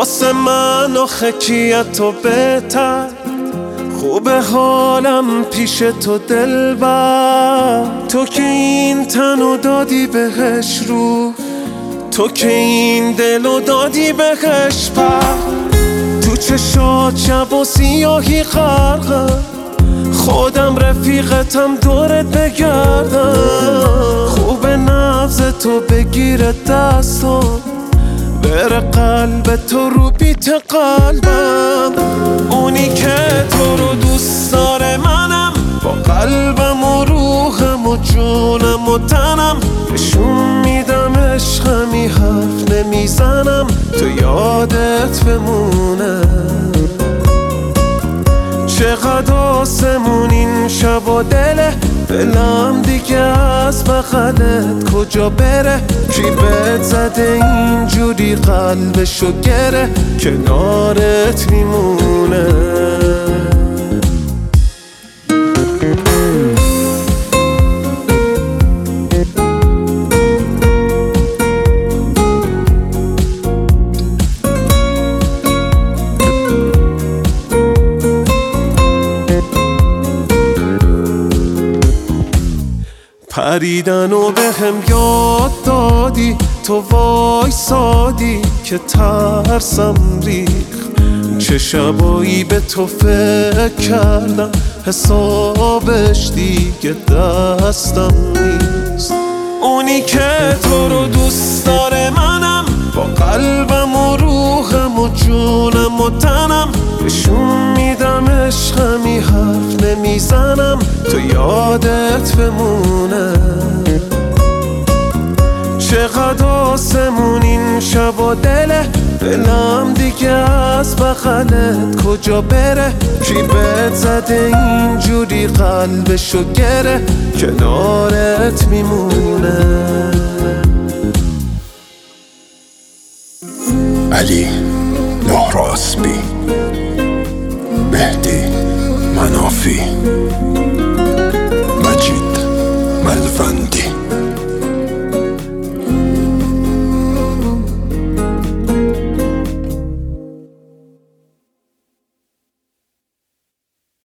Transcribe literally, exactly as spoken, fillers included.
واسه من آخه کیه تو بهتر، خوبه حالم پیش تو دلبر. تو که این تنو دادی بهش رو، تو که این دلو دادی بهش پر. تو چشات شب و سیاهی غرقه، خودم رفیقتم دورت بگردم. خوبه نبض تو بگیره دستم، بره قلب تو رو بیت قلبم. اونی که تو رو دوست داره منم، با قلبم و روحم و جونم و تنم. نشون میدم عشقمی، حرف نمیزنم تو یادت بمونه. چقدر آسمون این شب و دله، دلم دیگه از بغلت کجا بره. کی بهت زده اینجوری قلبشو گره، کنارت میمونه. پریدن و به هم یاد دادی، تو وایسادی که ترسم ریخ. چه شبایی به تو فکر کردم، حسابش دیگه دستم نیست. اونی که تو رو دوست داره منم، با قلبم و روحم و جونم و تنم. نشون میدم عشقمی، حرف نمیزنم تو یادت بمونه. چقدر آسمون این شب و دله، دلم دیگه از بغلت کجا بره. کی بهت زده اینجوری قلبشو گره، کنارت میمونه. علی نهراسبی، مهدی منافی.